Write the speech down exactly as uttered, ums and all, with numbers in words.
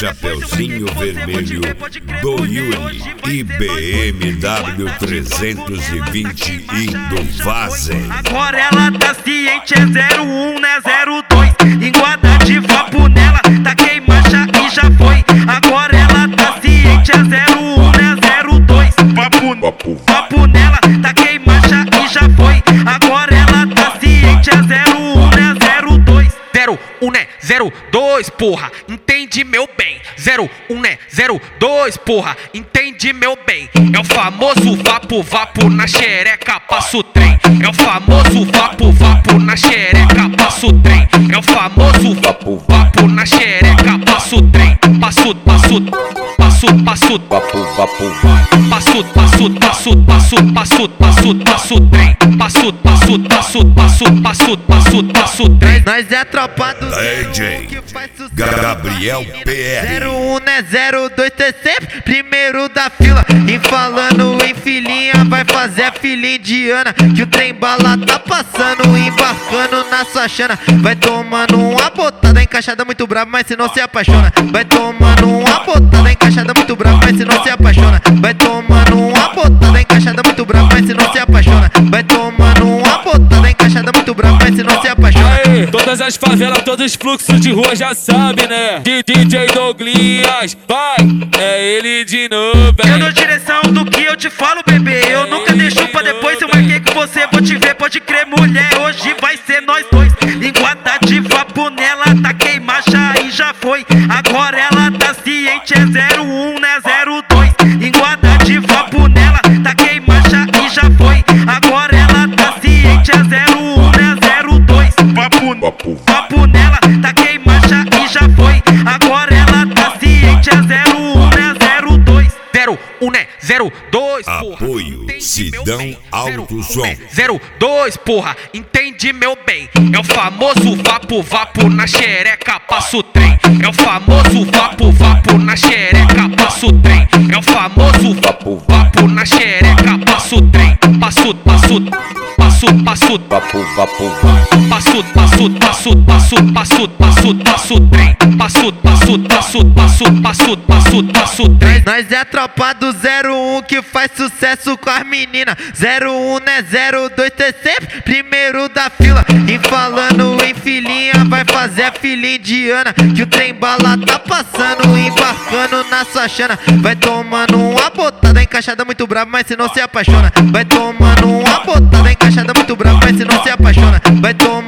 Chapeuzinho Vermelho do Yuri e B M W trezentos e vinte i do Vazen. Agora ela tá ciente, é zero um, né zero dois. Enguada de vapo nela, taquei marcha e já foi. Agora ela tá ciente, é zero um, né zero dois. Vapo, vapo, vapo nela, taquei marcha e já foi. Agora ela tá ciente, é zero um, né zero dois. zero um, né zero dois, porra, entende meu bem. zero um, né zero dois, porra, entende meu bem. É o famoso vapo, vapo na xereca, passa o trem. É o famoso vapo, vapo na xereca, passa o trem. É o famoso vapo, vapo na xereca, passa o trem. Passo, passo, passo, passo, vapo, vapo, passo, passo, passo, passo, passo, passo, passo, trem. Passo, passo, passo, passo, passo, passo, passo, trem. Nós é tropa do D J Gabriel P R. zero um, né zero dois, cê sempre primeiro da fila. E falando em filhinha, vai fazer a filha indiana, que o trem bala tá passando, embarcando na sua chana. Vai tomando uma botada encaixada muito brava, mas se não se apaixona. Vai tomando uma botada encaixada muito brava, mas se não se apaixona. Vai tomando uma botada encaixada muito brava, mas se não se apaixona. Vai tomando uma botada encaixada muito brava, mas se não se apaixona. Aê, todas as favelas, todos os fluxos de rua já sabe, né? D J Douglas, vai, é ele de novo, Eu dou direção do que eu te falo, bebê. Eu nunca deixo pra depois, eu marquei com você, vou te ver, pode crer, mulher. Hoje vai ser nós dois. Enguada de vapo nela, taquei marcha e já foi. Agora ela tá ciente, é zero um, né zero dois. Enguada de vapo nela, taquei marcha e já foi. Agora ela tá ciente, é zero um, né zero dois. Vapo, vapo, vapo nela, taquei marcha e já foi. Agora ela tá ciente, é zero um, né zero dois. zero um, né zero dois, porra. Apoio Sidão Alto Som. zero dois, porra, entende meu bem. É o famoso vapo, vapo na xereca, passa o trem. É o famoso vapo, vapo na xereca, passa o trem. É o famoso vapo, vapo na xereca, passa o trem. Passo, passo, passo, passo, vapo, vapo, passo, passo, passo, passo, passo, passo, passo, trem. Passo, passo, passo, passo, passo, passo, passo, trem. Nós é a tropa do zero um que faz sucesso com as meninas. zero um, né zero dois, cê sempre primeiro da fila. E falando em filhinha, vai fazer a filha indiana, que o trem bala tá passando, embarcando na sua chana. Vai tomando uma botada encaixada muito brava, mas se não se apaixona. Vai tomando uma botada encaixada muito brava, mas se não se apaixona. Vai tomando